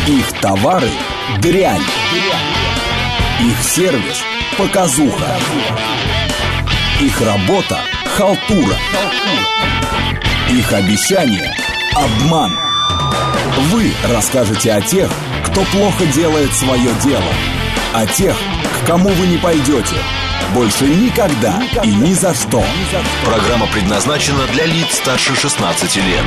Их товары – дрянь. Их сервис – показуха. Их работа – халтура. Их обещания – обман. Вы расскажете о тех, кто плохо делает свое дело. О тех, к кому вы не пойдете. Больше никогда и ни за что. Программа предназначена для лиц старше 16 лет.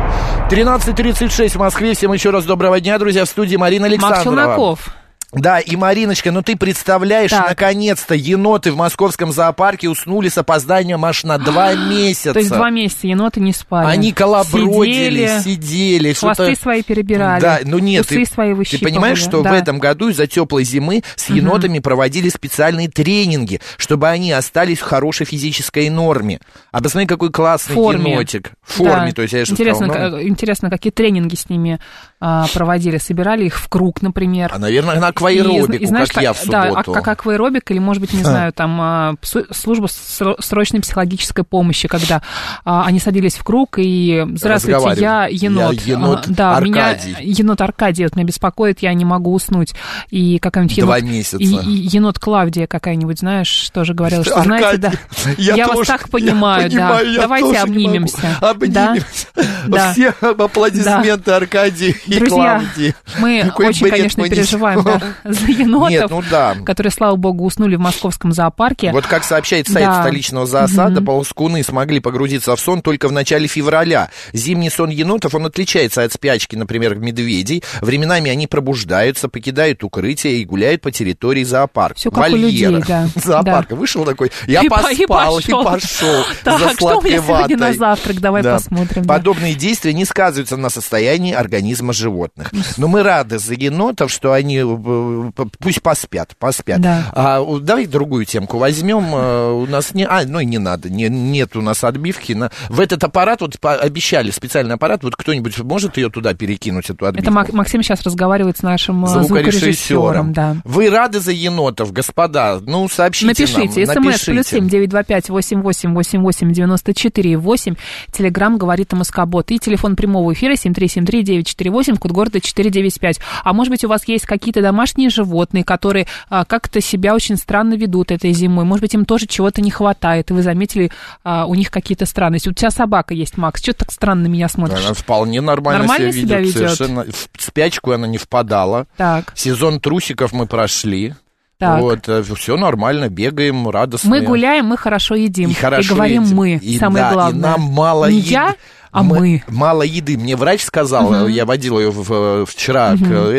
13:36 в Москве. Всем еще раз доброго дня, друзья. В студии Марина Александрова. Макс Челноков. Да, и, Мариночка, ну ты представляешь, так, наконец-то еноты в московском зоопарке уснули с опозданием аж на 2 месяца. То есть 2 месяца еноты не спали. Они колобродили, сидели. Хвосты свои перебирали. Да, ну нет, усы свои выщипывали. Ты понимаешь, что в этом году из-за теплой зимы с енотами проводили специальные тренинги, чтобы они остались в хорошей физической норме. А посмотри, какой классный енотик. В форме, да. То есть я же сказал, интересно, какие тренинги с ними проводили. Собирали их в круг, например. А, наверное, на акваэробику, знаешь, как я в субботу. Да, как акваэробик, или, может быть, не знаю, там служба срочной психологической помощи, когда они садились в круг и «Здравствуйте, я енот». Я енот да, Аркадий. Меня енот Аркадий вот меня беспокоит, я не могу уснуть. И какая-нибудь 2 месяца. И енот Клавдия какая-нибудь, знаешь, тоже говорила, что, Аркадий, знаете, да, я вас так понимаю, да. Давайте обнимемся. Обнимемся. Да. Все аплодисменты, да. Аркадию и Друзья, Клавдии. мы какой очень, конечно, переживаем за енотов, которые, слава богу, уснули в московском зоопарке. Вот как сообщает сайт столичного зоосада, полоскуны смогли погрузиться в сон только в начале февраля. Зимний сон енотов, он отличается от спячки, например, медведей. Временами они пробуждаются, покидают укрытие и гуляют по территории зоопарка. Все как у людей, да. Зоопарка. Вышел такой, я поспал и пошел. Так, что у меня сегодня на завтрак? Давай посмотрим. Подобные действия не сказываются на состоянии организма животных. Но мы рады за енотов, что они пусть поспят. Да. Давай другую темку возьмем. У нас не надо. Нет у нас отбивки. В этот аппарат, вот обещали специальный аппарат, вот кто-нибудь может ее туда перекинуть, эту отбивку? Это Максим сейчас разговаривает с нашим звукорежиссером. Да. Вы рады за енотов, господа? Ну, сообщите напишите. нам. Напишите. +7 925 88 88 94 8. Телеграм говорит МСК-бот. И телефон прямого эфира 7373948, код города 495. А может быть, у вас есть какие-то домашние животные, которые как-то себя очень странно ведут этой зимой. Может быть, им тоже чего-то не хватает, и вы заметили у них какие-то странности. У тебя собака есть, Макс. Что ты так странно на меня смотришь? Она вполне нормально себя ведет. Совершенно. В спячку она не впадала. Так. Сезон трусиков мы прошли. Так. Вот, все нормально, бегаем, радостные. Мы гуляем, мы хорошо едим. И говорим едим. мы, самое главное. И нам мало не еды. Я, а мы. Мало еды. Мне врач сказал, я водил ее вчера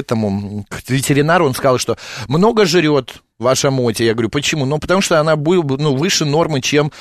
к ветеринару, он сказал, что много жрет ваша Мотя. Я говорю, почему? Ну, потому что она выше нормы, чем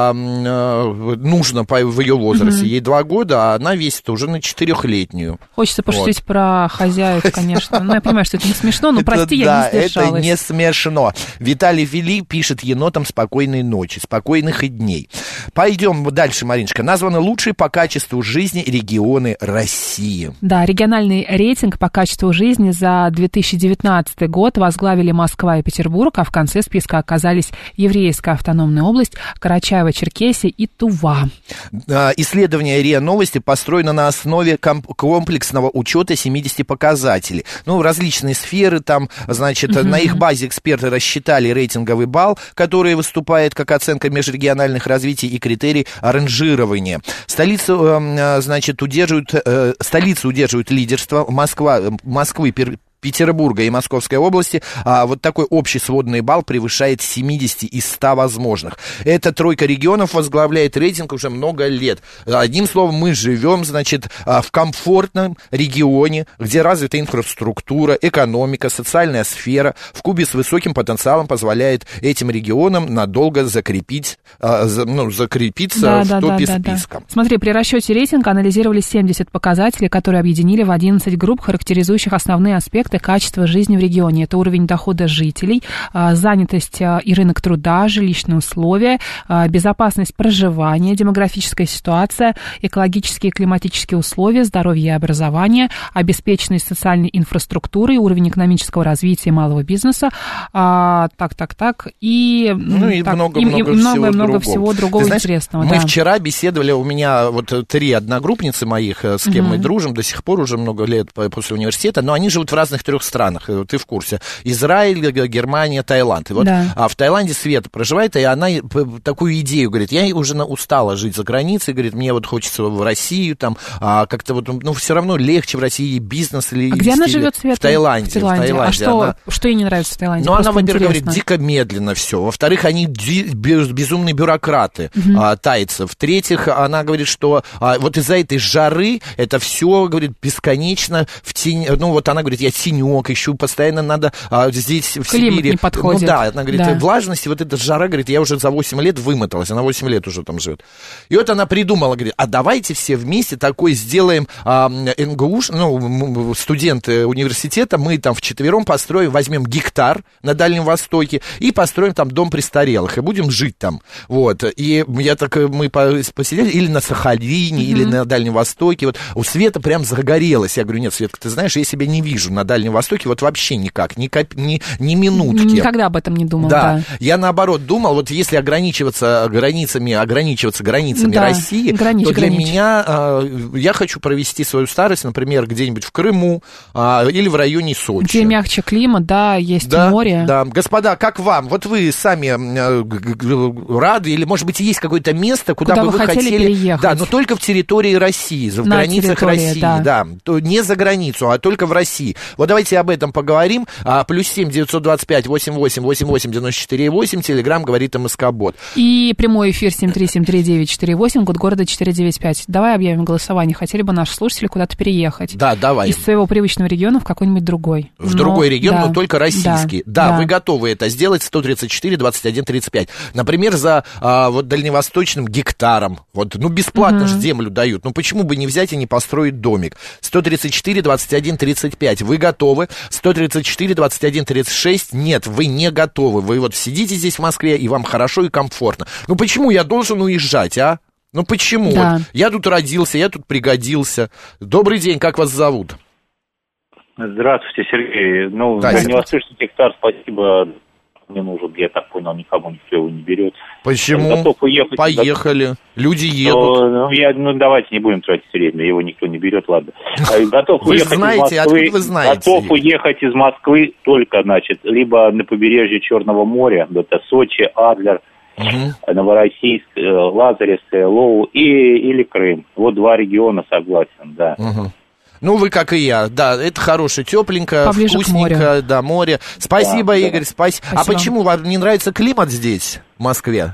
нужно в ее возрасте. Ей 2 года, а она весит уже на 4-летнюю. Хочется пошутить про хозяев, конечно. Ну, я понимаю, что это не смешно, но прости, я не сдержалась. Это не смешно. Виталий Вели пишет енотам спокойной ночи, спокойных и дней. Пойдем дальше, Мариночка. Названы лучшие по качеству жизни регионы России. Да, региональный рейтинг по качеству жизни за 2019 год возглавили Москва и Петербург, а в конце списка оказались Еврейская автономная область, Карачаево-Черкесия и Тува. Исследование РИА Новости построено на основе комплексного учета 70 показателей. Ну, различные сферы там, значит, на их базе эксперты рассчитали рейтинговый балл, который выступает как оценка межрегиональных развитий и критерий ранжирования. Столица, значит, удерживает лидерство Москвы, Петербурга и Московской области, вот такой общий сводный балл превышает 70 из 100 возможных. Эта тройка регионов возглавляет рейтинг уже много лет. Одним словом, мы живем, значит, в комфортном регионе, где развита инфраструктура, экономика, социальная сфера. В Кубе с высоким потенциалом позволяет этим регионам надолго закрепиться в топе списка. Смотри, при расчете рейтинга анализировали 70 показателей, которые объединили в 11 групп, характеризующих основные аспекты роста и качества жизни в регионе. Это уровень дохода жителей, занятость и рынок труда, жилищные условия, безопасность проживания, демографическая ситуация, экологические и климатические условия, здоровье и образование, обеспеченность социальной инфраструктуры, уровень экономического развития малого бизнеса, и много всего другого интересного. Мы вчера беседовали, у меня вот 3 одногруппницы моих, с кем мы дружим до сих пор, уже много лет после университета, но они живут в разных 3 странах, ты в курсе. Израиль, Германия, Таиланд. И вот в Таиланде Света проживает, и она такую идею говорит, я уже устала жить за границей, говорит, мне вот хочется в Россию, там, как-то вот, все равно легче в России бизнес или... А где она живет, Света? В Таиланде. А что ей не нравится в Таиланде? Ну, она, во-первых, говорит, дико медленно все. Во-вторых, они безумные бюрократы, тайцы. В-третьих, она говорит, что вот из-за этой жары это все, говорит, бесконечно в тени. Ну, вот она говорит, я тенек ищу, постоянно надо здесь, в Климат Сибири. Не подходит. Ну, да, она говорит, влажность, вот эта жара, говорит, я уже за 8 лет вымоталась, она 8 лет уже там живет. И вот она придумала, говорит, а давайте все вместе такой сделаем НГУ, ну, студенты университета, мы там вчетвером построим, возьмем гектар на Дальнем Востоке и построим там дом престарелых, и будем жить там. Вот. И я так, мы посидели, или на Сахалине, или на Дальнем Востоке. Вот у Светы прям загорелось. Я говорю, нет, Светка, ты знаешь, я себя не вижу на Дальнем Востоке, вот вообще никак, ни минутки. Никогда об этом не думал, да. Я наоборот думал, вот если ограничиваться границами России, то для меня, я хочу провести свою старость, например, где-нибудь в Крыму или в районе Сочи. Где мягче климат, да, есть море. Да, господа, как вам? Вот вы сами рады, или, может быть, есть какое-то место, куда бы вы хотели переехать. Да, но только в территории России, в границах России, да. Не за границу, а только в России. Вот давайте об этом поговорим. +7 925 88 88 94 8, Телеграм говорит МСК-бот. И прямой эфир 7373948, код города 495. Давай объявим голосование. Хотели бы наши слушатели куда-то переехать? Да, давай. Из своего привычного региона в какой-нибудь другой. В другой регион, но только российский. Да, вы готовы это сделать. 134 21 35. Например, за вот дальневосточным гектаром. Вот, бесплатно же землю дают. Почему бы не взять и не построить домик? 134 21 35. Вы готовы? 134 21 36. Нет, вы не готовы. Вы вот сидите здесь в Москве, и вам хорошо и комфортно. Почему я должен уезжать, а? Почему? Да. Вот, я тут родился, я тут пригодился. Добрый день, как вас зовут? Здравствуйте, Сергей. Дальневосточный гектар, спасибо, не нужен, я так понял, никому никто его не берет. Почему? Готов уехать. Поехали. Люди едут. Давайте не будем тратить время, его никто не берет, ладно. Готов вы уехать знаете, из Москвы, откуда вы знаете? Готов уехать из Москвы только, либо на побережье Черного моря, это Сочи, Адлер, Новороссийск, Лазаревск, Лоу или Крым. Вот 2 региона, согласен, да. Вы, как и я, да, это хорошее, тепленько, поближе вкусненько, да, море. Спасибо, да, Игорь, спасибо. А почему вам не нравится климат здесь, в Москве?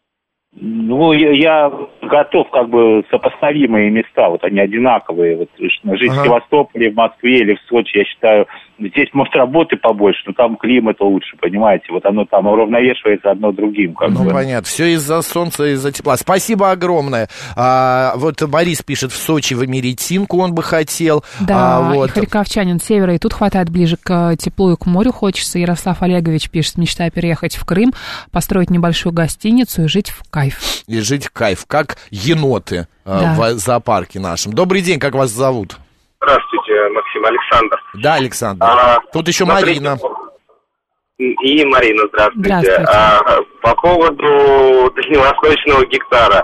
Я готов, сопоставимые места, вот они одинаковые. Вот жить в Севастополе, в Москве или в Сочи, я считаю, здесь, может, работы побольше, но там климат лучше, понимаете? Вот оно там уравновешивается одно другим. Понятно. Все из-за солнца, из-за тепла. Спасибо огромное. Вот Борис пишет, в Сочи в Америтинку он бы хотел. Да, и харьковчанин севера, и тут хватает ближе к теплу и к морю хочется. Ярослав Олегович пишет, мечтаю переехать в Крым, построить небольшую гостиницу и жить в кайф. И жить в кайф, как еноты в зоопарке нашем. Добрый день, как вас зовут? Здравствуйте, Максим, Александр. Да, Александр. Тут еще Марина. И Марина, здравствуйте. По поводу дальневосточного гектара.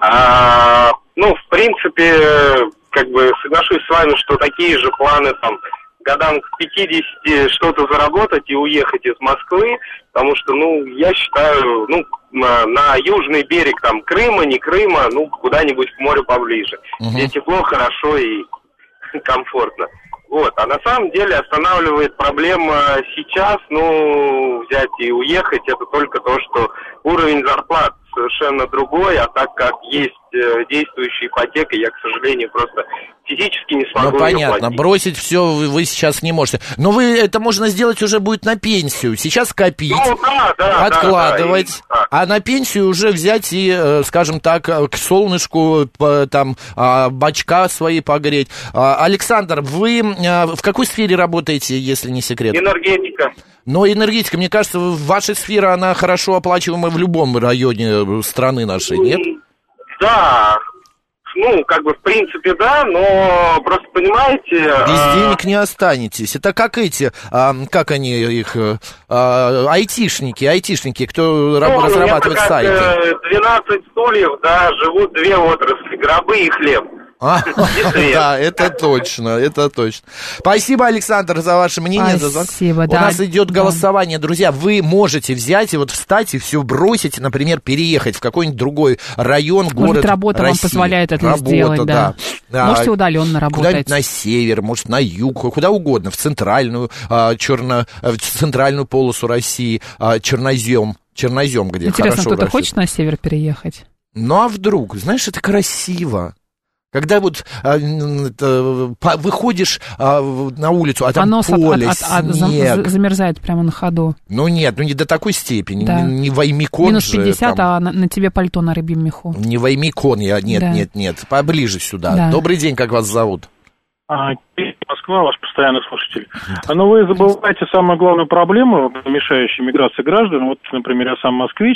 В принципе, соглашусь с вами, что такие же планы годам к 50 что-то заработать и уехать из Москвы, потому что, я считаю, на южный берег, Крыма, не Крыма, куда-нибудь к морю поближе, где тепло, хорошо и комфортно. А на самом деле останавливает проблема сейчас, взять и уехать, это только то, что уровень зарплат совершенно другой, а так как есть действующей ипотекой я, к сожалению, просто физически не смогу. Ну, понятно, платить. Бросить все вы сейчас не можете. Но это можно сделать уже будет на пенсию. Сейчас копить, откладывать, а на пенсию уже взять и, скажем так, к солнышку там бачка свои погреть. Александр, вы в какой сфере работаете, если не секрет? Энергетика. Но энергетика, мне кажется, ваша сфера, она хорошо оплачиваема в любом районе страны нашей, нет? Да, в принципе, да, но просто, понимаете... Без денег не останетесь. Это как как они их, айтишники, кто разрабатывает сайты. 12 стульев, да, живут две отрасли, гробы и хлеб. Да, это точно. Спасибо, Александр, за ваше мнение. Спасибо, да. У нас идет голосование. Друзья, вы можете взять и встать и все бросить, например, переехать в какой-нибудь другой район, город Может, работа России. вам позволяет это сделать, да. Можете удаленно работать. Куда-нибудь на север, может, на юг, куда угодно, в центральную полосу России, Чернозем, где интересно, хорошо кто-то растет. хочет на север переехать? Ну, а вдруг? Знаешь, это красиво. Когда выходишь на улицу, а там поле, снег. Замерзает прямо на ходу. Ну, нет, не до такой степени. Да. Не Ваймикон минус же. 50, а на тебе пальто на рыбьем меху. Не Ваймикон, нет. Поближе сюда. Да. Добрый день, как вас зовут? Москва, ваш постоянный слушатель. Но вы забываете самую главную проблему, мешающую миграции граждан. Вот, например, я сам москвич,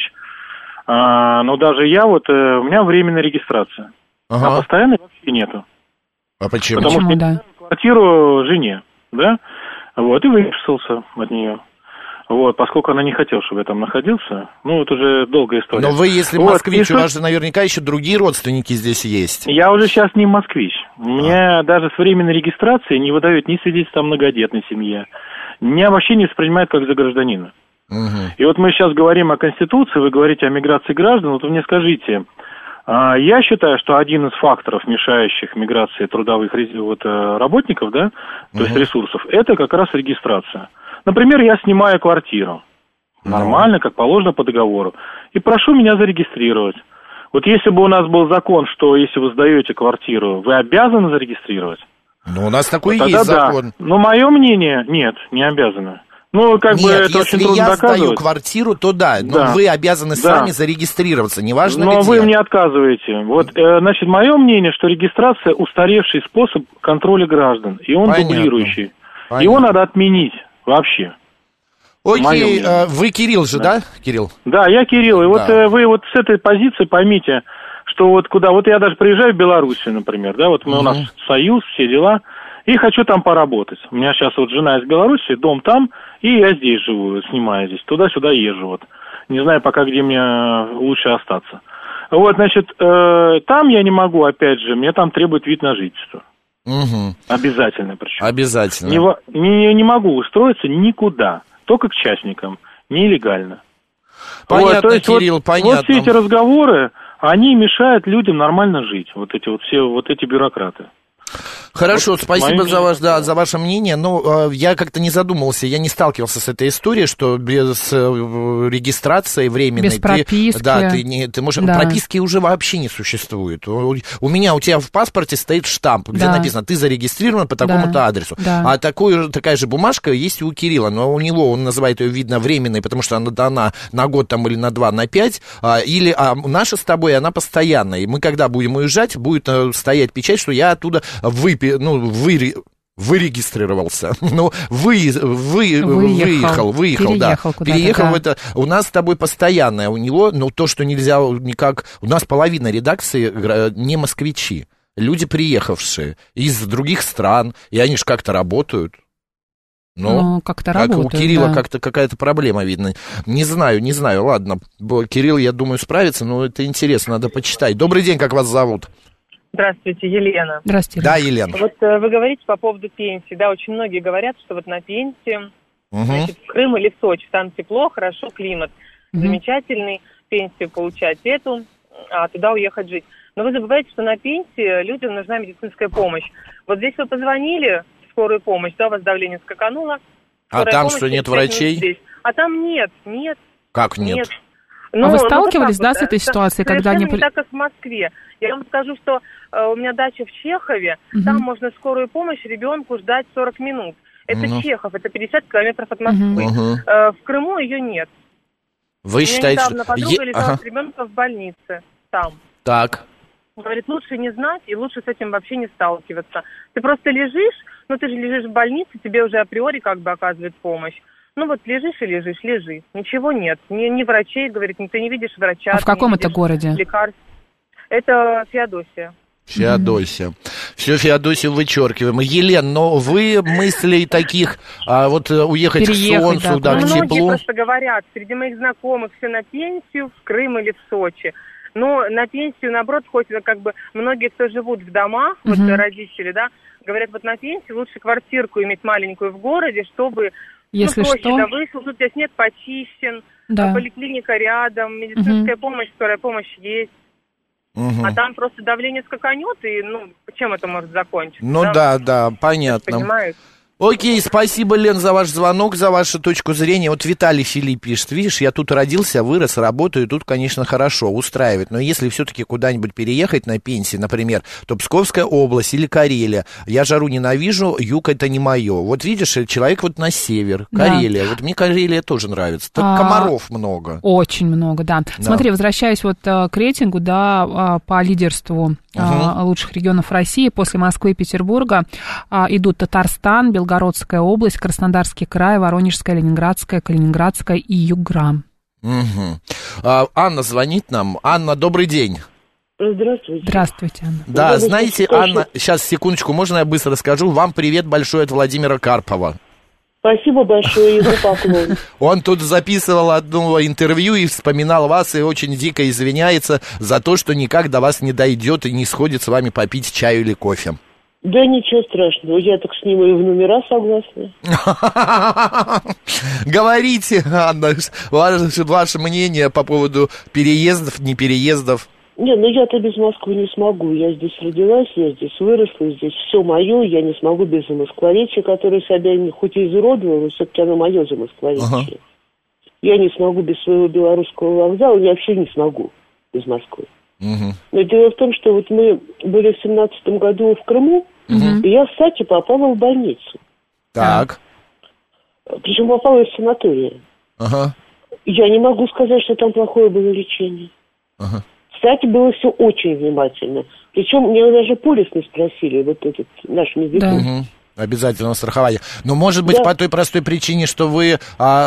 но даже я, у меня временная регистрация. А постоянной вообще нету. А почему? Потому что я квартиру жене, да, и выписался от нее. Поскольку она не хотела, чтобы я там находился, это уже долгая история. Но вы, если москвич, у вас же наверняка еще другие родственники здесь есть. Я уже сейчас не москвич. Мне даже с временной регистрацией не выдают ни свидетельства о многодетной семье. Меня вообще не воспринимают как за гражданина. И мы сейчас говорим о Конституции, вы говорите о миграции граждан, вы мне скажите... Я считаю, что один из факторов, мешающих миграции трудовых работников, да, то есть ресурсов, это как раз регистрация. Например, я снимаю квартиру, нормально, как положено по договору, и прошу меня зарегистрировать. Если бы у нас был закон, что если вы сдаете квартиру, вы обязаны зарегистрировать. У нас такой есть закон. Но мое мнение, нет, не обязаны. Это если очень трудно я доказывать. сдаю квартиру, то да, но вы обязаны сами зарегистрироваться, неважно где. Но вы мне отказываете. Мое мнение, что регистрация устаревший способ контроля граждан, и он дублирующий. Его надо отменить вообще. Окей, вы Кирилл же, да, Кирилл? Да, я Кирилл, и вы с этой позиции поймите, что куда, я даже приезжаю в Белоруссию, например, да, у нас союз, все дела, и хочу там поработать. У меня сейчас жена из Беларуси, дом там, и я здесь живу, снимаю здесь, туда-сюда езжу, Не знаю пока, где мне лучше остаться. Там я не могу, опять же, мне там требует вид на жительство. Обязательно причем. Обязательно. Не могу устроиться никуда, только к частникам, нелегально. Понятно, Кирилл, понятно. Все эти разговоры, они мешают людям нормально жить, эти бюрократы. Хорошо, спасибо за ваше мнение. Я как-то не задумывался, я не сталкивался с этой историей, что без регистрации временной... Без прописки. Ты можешь... Прописки уже вообще не существует. У тебя в паспорте стоит штамп, где написано, ты зарегистрирован по такому-то адресу. А такая же бумажка есть и у Кирилла, но у него, он называет ее, видно, временной, потому что она дана на год или на 2, на 5, наша с тобой, она постоянная. И мы, когда будем уезжать, будет стоять печать, что я оттуда вырегистрировался. Выехал, да. Переехал это. У нас с тобой постоянное. У него, то, что нельзя никак... У нас половина редакции не москвичи. Люди, приехавшие из других стран, и они же как-то работают. Как-то работают, у Кирилла как-то какая-то проблема, видно. Не знаю, ладно. Кирилл, я думаю, справится, но это интересно, надо почитать. Добрый день, как вас зовут? Здравствуйте, Елена. Здравствуйте. Да, Елена. Вы говорите по поводу пенсии. Да, очень многие говорят, что на пенсии, в Крым или в Сочи, там тепло, хорошо, климат замечательный, пенсию получать эту, а туда уехать жить. Но вы забываете, что на пенсии людям нужна медицинская помощь. Здесь вы позвонили в скорую помощь, у вас давление скакануло. А там что, нет врачей? А там нет. Как нет? Вы сталкивались, с этой ситуацией, когда они... не так, как в Москве. Я вам скажу, что у меня дача в Чехове, там можно скорую помощь ребенку ждать 40 минут. Это Чехов, это 50 километров от Москвы. В Крыму ее нет. Вы считаете, что... Недавно подруга лежала с ребенком в больнице там. Так. Говорит, лучше не знать и лучше с этим вообще не сталкиваться. Ты просто лежишь, ты же лежишь в больнице, тебе уже априори как бы оказывает помощь. Вот лежишь и лежишь, лежи. Ничего нет. Ни врачей, говорит, ты не видишь врача. А в каком это городе? Лекарств. Это Феодосия. Феодосия. Все Феодосию вычеркиваем. Елена, но вы мыслей таких, уехать переехать, к солнцу, к Многие теплу? просто говорят, среди моих знакомых все на пенсию, в Крым или в Сочи. Но на пенсию, наоборот, хоть как бы многие, кто живут в домах, родители, да, говорят, на пенсию лучше квартирку иметь маленькую в городе, чтобы... Если проще, что... да, вышел, тут здесь нет, почищен, поликлиника рядом, медицинская помощь, скорая помощь есть. А там просто давление скаканет, и, чем это может закончиться? Да, понятно. Понимаете? Окей, спасибо, Лен, за ваш звонок, за вашу точку зрения. Виталий Филипп пишет, видишь, я тут родился, вырос, работаю, тут, конечно, хорошо, устраивает. Но если все-таки куда-нибудь переехать на пенсии, например, то Псковская область или Карелия, я жару ненавижу, юг это не мое. Видишь, человек на север, Карелия, мне Карелия тоже нравится. Тут комаров много. Очень много, да. Смотри, возвращаясь к рейтингу, по лидерству лучших регионов России, после Москвы и Петербурга идут Татарстан, Белгородская область, Краснодарский край, Воронежская, Ленинградская, Калининградская и Югра. Анна звонит нам. Анна, добрый день. Здравствуйте. Здравствуйте, Анна. Да, знаете, Анна, сейчас, секундочку, можно я быстро скажу? Вам привет большой от Владимира Карпова. Спасибо большое, ему поклон. Он тут записывал одно интервью и вспоминал вас, и очень дико извиняется за то, что никак до вас не дойдет и не сходит с вами попить чаю или кофе. Да ничего страшного, я так с ним и в номера согласна. Говорите, Анна, ваше мнение по поводу переездов, не переездов. Я-то без Москвы не смогу. Я здесь родилась, я здесь выросла, здесь все мое. Я не смогу без замоскворечья, которое себя хоть и изуродовало, но все-таки оно мое замоскворечье. Я не смогу без своего белорусского вокзала, я вообще не смогу без Москвы. Но дело в том, что мы были в 17-м году в Крыму, и я, кстати, попала в больницу. Так. Причем попала из санатория. Я не могу сказать, что там плохое было лечение. Кстати, было все очень внимательно. Причем меня даже полис не спросили, этот наш медицин. Обязательно страхование. Но, может быть, по той простой причине, что вы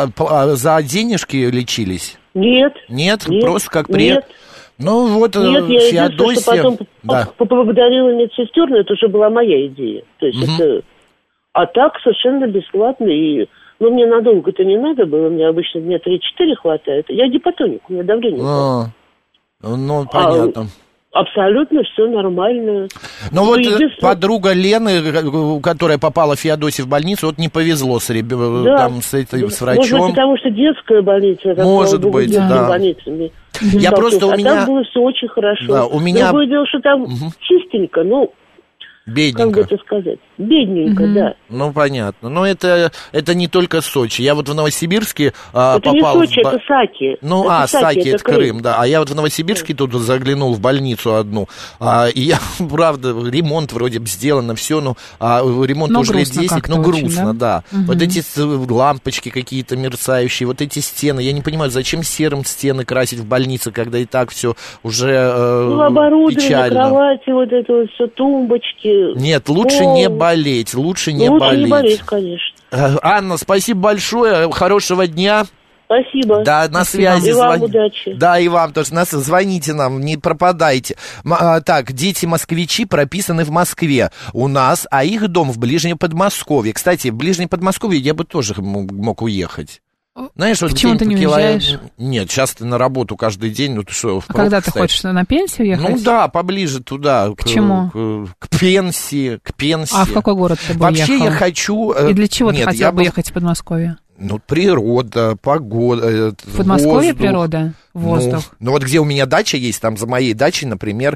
за денежки лечились? Нет. Нет? Просто как Нет. Феодосия... Что потом поблагодарила медсестер, но это уже была моя идея. То есть это... А так совершенно бесплатно. И... мне надолго-то не надо было, мне обычно дня 3-4 хватает. Я гипотоник, у меня давление. Понятно. Абсолютно все нормально. Но подруга Лены, которая попала в Феодосию в больницу, не повезло с врачом. Может быть, потому что детская больница. Может быть, да. Больницами. Я просто у меня... там было все очень хорошо. Да, у меня... Другое дело, что там чистенько, бедненько. Как бы это сказать? Бедненько, да. Понятно. Но это не только Сочи. Я в Новосибирске это попал... Это не Сочи, это Саки. Саки, это Крым, да. А я в Новосибирске тут заглянул в больницу одну. И я, правда, ремонт вроде бы сделано, все, ремонт уже лет 10, грустно, да. Эти лампочки какие-то мерцающие, эти стены. Я не понимаю, зачем серым стены красить в больнице, когда и так все уже оборудование, печально. Кровати, это все, тумбочки. Нет, лучше не болеть, лучше не болеть, конечно. Анна, спасибо большое, хорошего дня. Спасибо. Да, на связи. И вам удачи. Да, и вам тоже. Звоните нам, не пропадайте. Так, дети-москвичи прописаны в Москве у нас, а их дом в Ближнем Подмосковье. Кстати, в Ближнем Подмосковье я бы тоже мог уехать. Знаешь, почему ты не уезжаешь? Нет, сейчас ты на работу каждый день. Когда ты хочешь на пенсию ехать? Да, поближе туда. К чему? К пенсии. А в какой город ты бы Вообще ехал? Я хочу... И для чего ты хотел бы ехать в Подмосковье? Природа, погода, в Подмосковье природа, воздух. Где у меня дача есть, там за моей дачей, например,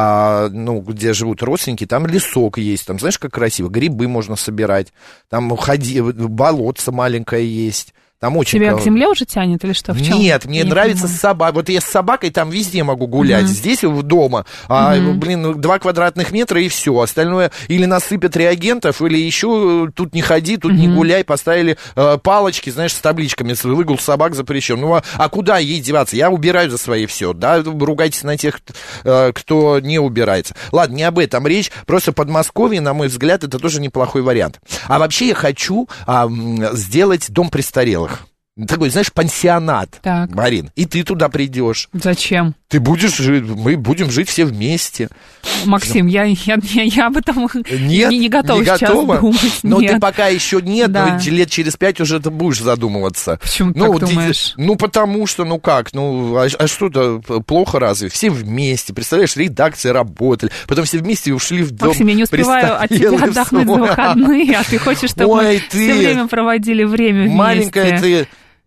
где живут родственники, там лесок есть, там, знаешь, как красиво, грибы можно собирать, там болотце маленькое есть. Там очень Тебя к земле уже тянет или что? В чем? Нет, мне нравится собака. Вот я с собакой там везде могу гулять. Здесь дома, 2 квадратных метра и все. Остальное или насыпят реагентов, или еще тут не ходи, тут не гуляй. Поставили палочки, знаешь, с табличками. Выгул собак запрещен. Ну, а куда ей деваться? Я убираю за свои все. Да, ругайтесь на тех, кто не убирается. Ладно, не об этом речь. Просто Подмосковье, на мой взгляд, это тоже неплохой вариант. А вообще я хочу сделать дом престарелых. Такой, знаешь, пансионат, так. Марин. И ты туда придешь. Зачем? Ты будешь жить, мы будем жить все вместе. Максим, я об этом не готова сейчас думать. Но ты пока еще нет, но лет через 5 уже ты будешь задумываться. Почему ты так думаешь? Потому что, а что-то плохо разве? Все вместе, представляешь, редакции работали, потом все вместе ушли в дом. Максим, я не успеваю от тебя отдохнуть за выходные, а ты хочешь, чтобы мы все время проводили время вместе. Маленькая ты...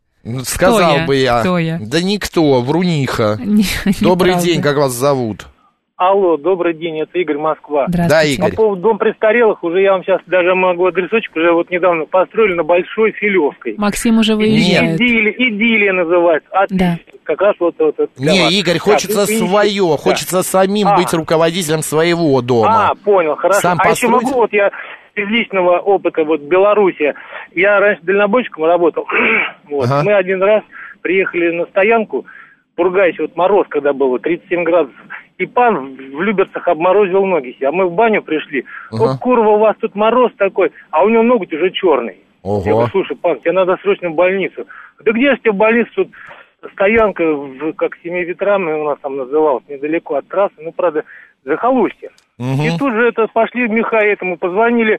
Сказал бы я. Кто я? Да никто, вруниха. Добрый день, как вас зовут? Алло, добрый день, это Игорь, Москва. Да, Игорь. По поводу дома престарелых, уже я вам сейчас даже могу адресочек, уже вот недавно построили на Большой Филевской. Максим уже выезжает. Идиллия называется. Да. Как раз вот это. Не, Игорь, хочется свое, хочется самим быть руководителем своего дома. Понял, хорошо. Сам еще могу, вот я из личного опыта, вот в Беларуси, я раньше дальнобойщиком работал, вот, мы один раз приехали на стоянку, Пургаич, вот мороз, когда было, 37 градусов, и пан в Люберцах обморозил ноги себе, а мы в баню пришли, вот, курва, у вас тут мороз такой, а у него ноготь уже черный. Я говорю, слушай, пан, тебе надо срочно в больницу. Да где же тебе в больницу, тут стоянка, как Семи ветрами у нас там называлась, недалеко от трассы, правда, захолустье. И тут же пошли в меха этому, позвонили,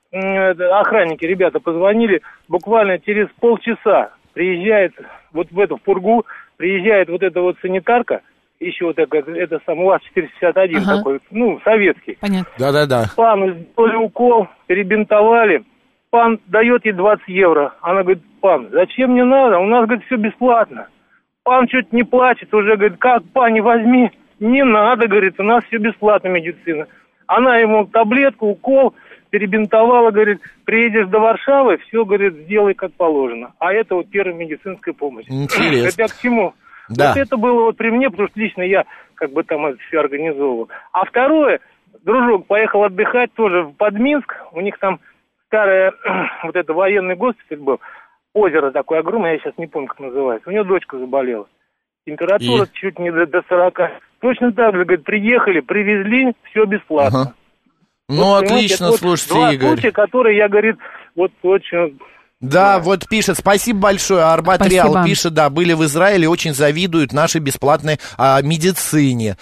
охранники, ребята, позвонили, буквально через полчаса приезжает вот в эту пургу, приезжает вот эта вот санитарка, еще вот это сам УАЗ-461 такой, советский. Понятно. Да-да-да. Пану сделали укол, перебинтовали, пан дает ей 20 евро. Она говорит, пан, зачем мне надо? У нас, говорит, все бесплатно. Пан чуть не плачет, уже говорит, как, пани, возьми. Не надо, говорит, у нас все бесплатно медицина. Она ему таблетку, укол, перебинтовала, говорит, приедешь до Варшавы, все, говорит, сделай как положено. А это вот первая медицинская помощь. Интересно. Это я к чему? Да. Вот это было вот при мне, потому что лично я как бы там это все организовывал. А второе, дружок поехал отдыхать тоже под Минск, у них там старая вот это военный госпиталь был, озеро такое огромное, я сейчас не помню, как называется. У него дочка заболела. Температура чуть не до 40. Точно так же, говорит, приехали, привезли, все бесплатно. Вот, отлично, слушайте, два Игорь. случая, которые я, говорит, вот очень... Да, вот пишет, спасибо большое, Арбат Реал пишет, да, были в Израиле, очень завидуют нашей бесплатной медицине.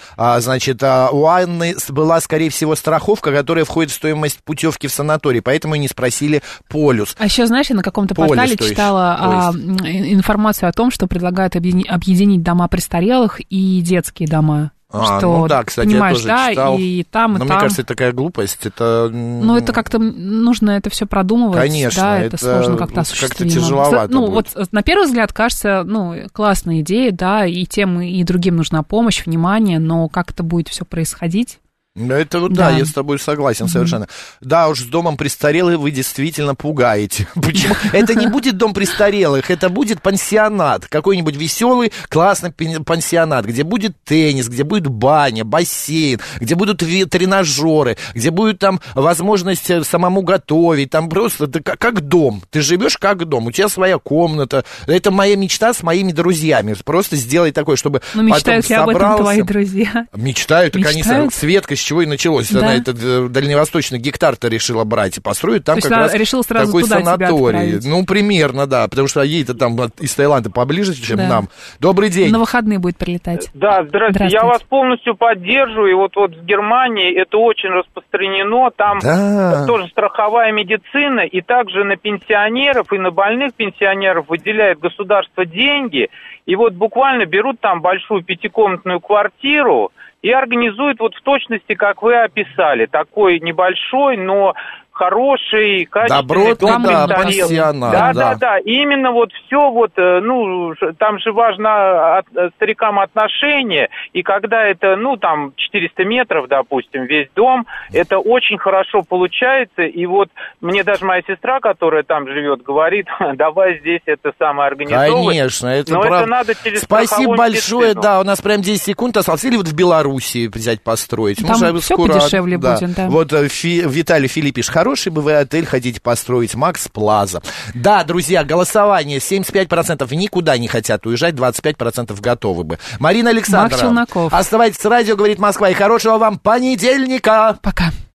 У Анны была, скорее всего, страховка, которая входит в стоимость путевки в санаторий, поэтому и не спросили полюс. А еще, знаешь, я на каком-то портале читала информацию о том, что предлагают объединить дома престарелых и детские дома. Кстати, я тоже читал. И там, но мне кажется, это такая глупость. Это как-то нужно это все продумывать. Конечно, да, это сложно как-то осуществимо. Как-то тяжеловато будет. Вот на первый взгляд кажется, классная идея, да, и тем, и другим нужна помощь, внимание, но как это будет все происходить? Это да, я с тобой согласен совершенно. Да уж, с домом престарелых вы действительно пугаете. Почему? Это не будет дом престарелых, это будет пансионат. Какой-нибудь веселый, классный пансионат, где будет теннис, где будет баня, бассейн, где будут тренажеры, где будет там возможность самому готовить. Там просто как дом. Ты живешь как дом, у тебя своя комната. Это моя мечта с моими друзьями. Просто сделай такое, чтобы мечтают ли об этом твои друзья? Мечтают, конечно. Светка, с чего и началось. Да. Она этот дальневосточный гектар-то решила брать и построить там как раз такой санаторий. Примерно, да, потому что ей-то там из Таиланда поближе, чем нам. Добрый день. На выходные будет прилетать. Да, здравствуйте. Я вас полностью поддерживаю. И вот в Германии это очень распространено. Там тоже страховая медицина, и также на пенсионеров и на больных пенсионеров выделяет государство деньги. И вот буквально берут там большую пятикомнатную квартиру и организуют вот в точности, как вы описали, такой небольшой, но хороший, качественный добротный, дом престарелых. Да. И именно вот все вот, ну, там же важно старикам отношение, и когда это, ну, там 400 метров, допустим, весь дом, это очень хорошо получается, и вот мне даже моя сестра, которая там живет, говорит, давай здесь это самое организовывать. Конечно, это но правда. Это надо через Спасибо большое, медицину. да, у нас прям 10 секунд осталось. Или вот в Белоруссии взять, построить. Там все скоро, подешевле будет, да. Вот Виталий Филипп пишет, хороший бы вы отель хотите построить, Макс Плаза. Да, друзья, голосование, 75% никуда не хотят уезжать, 25% готовы бы. Марина Александровна, оставайтесь с радио, говорит Москва, и хорошего вам понедельника. Пока.